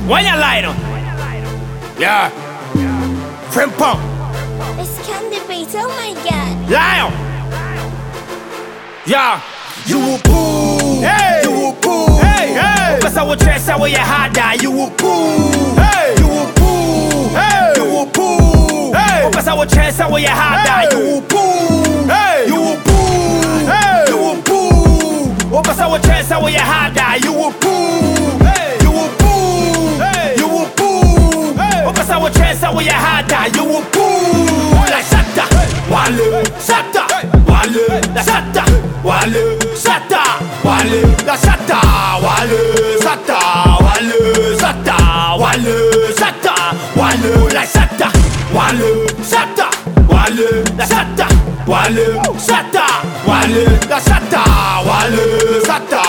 When you lie down. Yeah. Frimpong. It's Candy Beat, oh my god. Lion. Yeah. You will poo. Hey. You will poo. Hey, hey. Cause I will dress out where your heart die. You will poo. Hey. You will poo. Hey. You will poo. Hey. Cause I will dress out where your heart die. You will poo. Hey. You will poo. Hey. You will poo. Cause I will dress out where your heart die. You will poo. Hey. You will poo. Hey. You will poo. Hey. Cause I will dress out where your heart die. You will poo. Like Shatta. Wale. Shatta. Wale. La Shatta. Wale. Shatta. Wale. La Shatta. Wale. Shatta. Wale. Shatta. Wale. Shatta. Wale. La Shatta. Wale. Shatta. Wale. La Shatta. Wale. Shatta. Wale. La Shatta. Wale. Shatta.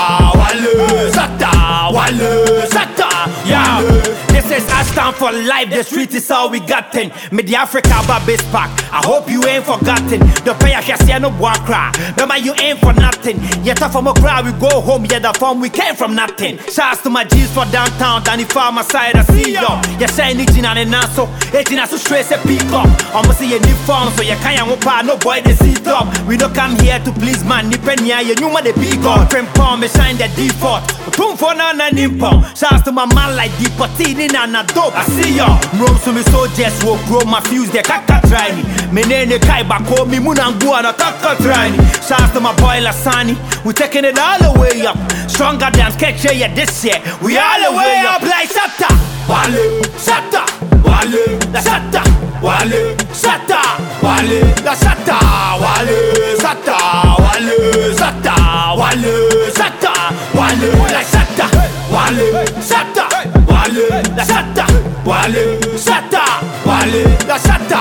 Wale. Shatta. Wale. Shatta. Yeah. This is Ashton for life, the street is all we gotten. Me the Africa Babis pack, I hope you ain't forgotten. The prayer can see no boy cry, remember you ain't for nothing. Yet from a cry we go home, yeah the form we came from nothing. Shouts to my G's for downtown, Danny Farmer side I see y'all. Yeah say anything and then so, anything so straight say pick up. Almost see a new form, so you can't whoop no boy they sit up. We don't come here to please man, Nipenia, you know the big God. Friend Palm, me shine the default. Boom for none and impom. Shouts to my man like Deepotini and a dope. I see y'all. Rome so me soldiers will grow my fuse, they kaka try me. Me nene kai bako, me munangu and a kaka try me. Shouts to my boy Lasani, we taking it all the way up. Stronger than sketch yeah this year. We all the way up like Shatta. Wale. Shatta. Wale. La Shatta. Wale. Shatta. Wale. La Shatta. Wale. Shatta. Wale. Shatta. Wale. Shatta. Wale. La Shatta. Wale. Shatta. Wale. La Shatta. Wale. Shatta. Wale. La Shatta.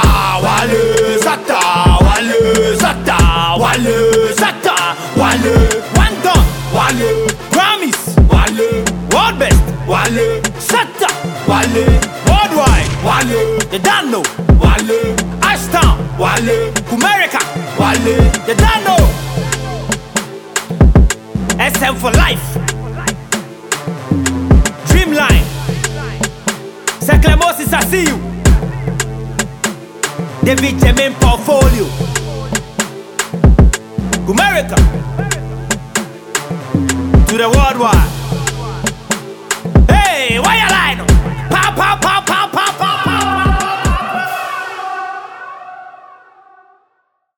Wale. Shatta. Wale. Shatta. Wale. Shatta. Wale. One gun, Wale. Grammys, Wale. world best, Wale. Shatta, Wale. worldwide. Wale. You don't know, Wale. Ashton, Wale. America. Wale. You don't know. SM for life. Dreamline. Seclemosis, I see you. David Jemin portfolio. America. To the worldwide.